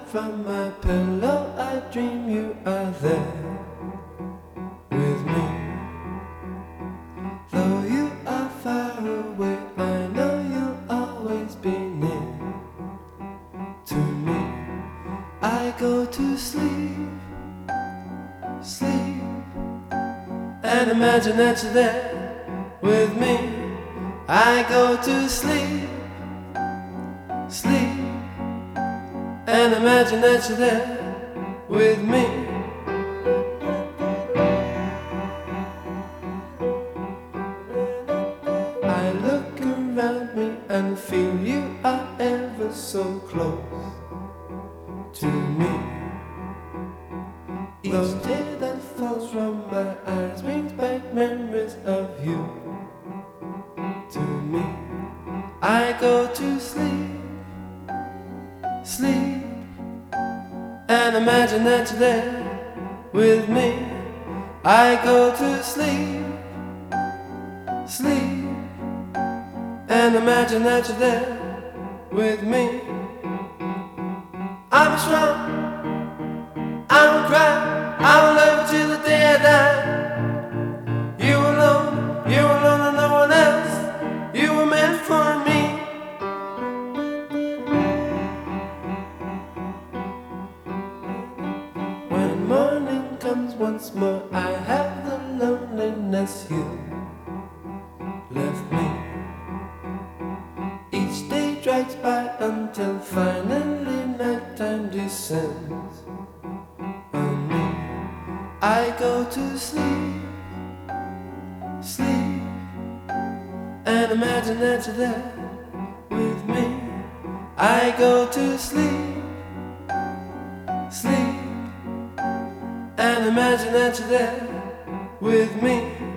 from my pillow, I dream you are there with me. Though you are far away, I know you'll always be near to me. I go to sleep, sleep, and imagine that you're there with me. I go to sleep, sleep, and imagine that you're there with me. I look around me and feel you are ever so close to me. Each tear that falls from my eyes brings back memories of you to me. I go to sleep, sleep, and imagine that you're there with me. I go to sleep, sleep, and imagine that you're there with me. I'm strong, I will cry, I will love you till the day I die. You alone, and no one else. You were meant for me. When morning comes once more, I have the loneliness you left me. Each day drags by until finally nighttime descends on me. I go to sleep, sleep, and imagine that you're there with me. I go to sleep, sleep, and imagine that you're there with me.